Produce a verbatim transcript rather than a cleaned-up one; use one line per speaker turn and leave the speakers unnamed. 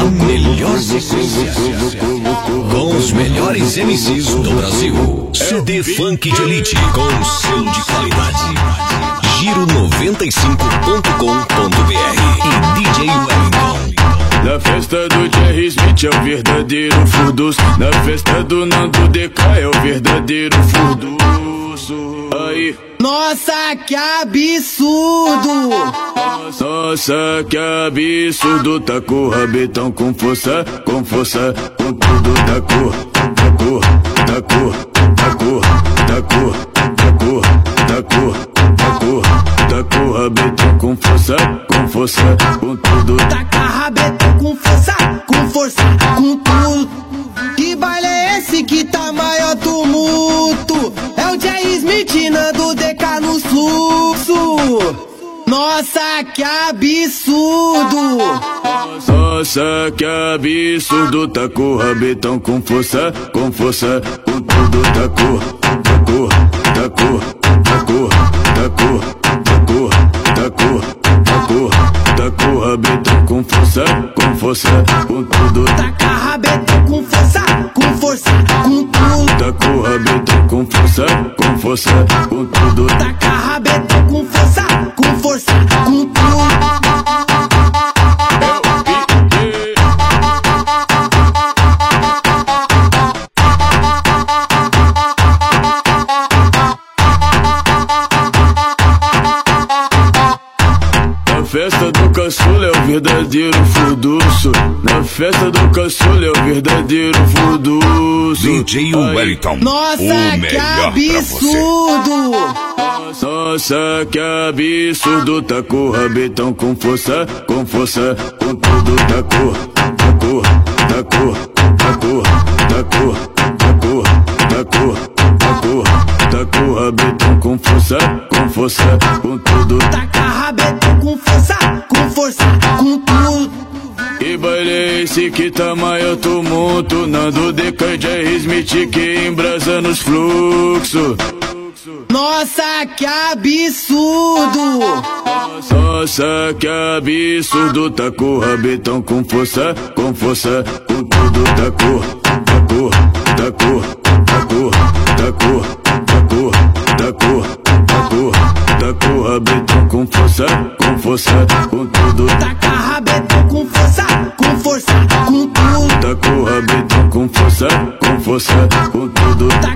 A melhor sequência com os melhores M Cs do Brasil. C D Funk de Elite com selo de qualidade. Giro noventa e cinco ponto com ponto b r e D J Wellington.
Na festa do Jerry Smith é o verdadeiro furdus. Na festa do Nando D K é o verdadeiro furduço. Aí.
Nossa, que absurdo!
Nossa, que absurdo. Tá com o rabetão com força, com força, com tudo. Tá com, tá com, tá com, tá com, tá com, tá com, tá com, tá com, tá com o rabetão com força, com força, com tudo.
Tá com o rabetão com força, com força, com tudo. Que baile é esse que tá maior tumulto? É o Jerry Smith, Nando D K no fluxo. Nossa, que absurdo!
Nossa, que absurdo. Tá com o rabetão com força, com força, com tudo. Tá com, tá com, tá com, tá com, tá com, tá com, tá com, tá com, tá com o rabetão com força, com força, com tudo.
Tá com o rabetão com força, com força, com tudo.
Tá com o rabetão com força, com força, com tudo.
Tá com o rabetão com força, com força, com tudo.
Na festa do caçula é o verdadeiro furduço. Na festa do caçula é o verdadeiro furduço.
D J Wellington.
Nossa,
o
que
melhor
absurdo!
Nossa, que absurdo. Tá com o rabetão com força, com força, com tudo. Tá com, tá com, tá com, tá com, tá com, tá com, tá com, tá com, tá com o rabetão com força, com força, com tudo.
Tá com o rabetão com força, com força, com tudo.
Que baile é esse que tá maior tumulto? Nando D K e Jerry Smith que embrasa nos fluxos.
Nossa, que absurdo!
Nossa, que absurdo. Tá com o rabetão com força, com força, com tudo. Tá com, tá com, tá com, tá com, tá com, tá com, tá com, tá com, tá com o rabetão com força, com força, com tudo.
Tá com o rabetão com força, com força, com tudo.
Tá com o rabetão com força, com força, com tudo.
Tá